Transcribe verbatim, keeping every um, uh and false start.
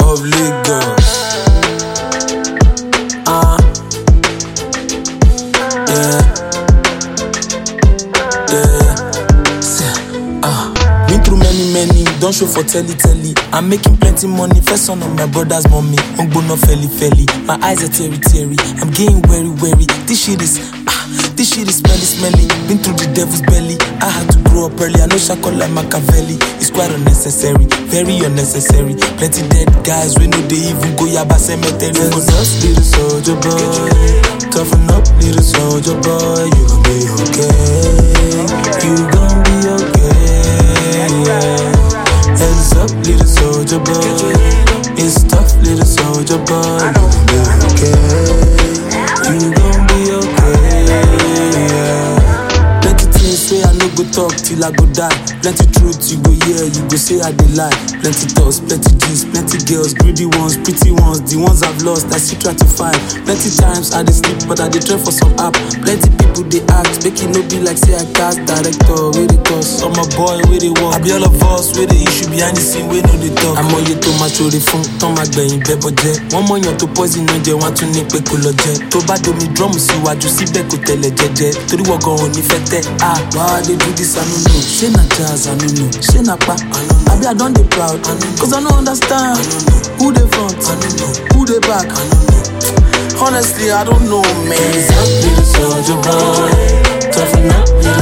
of Lagos. Ah, uh, yeah, yeah. Ah, uh, been through many, many. Don't show for telly, telly. I'm making plenty money. First son of my brother's mommy. Ungbono felly, felly. My eyes are teary, teary. I'm getting wary, wary. This shit is. This shit is smelly, smelly. Been through the devil's belly. I had to grow up early. I know Shako like Machiavelli. It's quite unnecessary, very unnecessary. Plenty dead guys, we know they even go Yaba cemetery. For us, little soldier boy. Toughen up, little soldier boy. You gon' be okay. You gon' be okay. Hands up, little soldier boy. It's tough, little soldier boy. You gon' be okay. You gon' be okay. Plenty things say I no go talk till I go die. Plenty truth you go hear, you go say I dey lie. Plenty thoughts, plenty G's, plenty girls, greedy ones, pretty ones, the ones I've lost, I still try to find. Plenty times I dey sleep, but I dey try for some app. Plenty people they ask, make it no be like say I cast director, where they cost. I'm a boy, where they walk. I be all of us, where the issue behind the scene, where no they talk. I'm on you to my show, they phone, turn my brain, bebo jet. One more to poison, no they want to nick pekulo jet. To bad do me drum, see what you see, beko tele jet jet. To the walk on, if ah, why they do this, I don't know. Say na jazz, I don't know. Say na pa, I don't know. I be I don't they proud, I don't know. Cause I don't understand. I don't know. Who they front, I don't know. Who they back, I don't know. Honestly, I don't know, man. Hands up, little soldier boy. Toughen up, little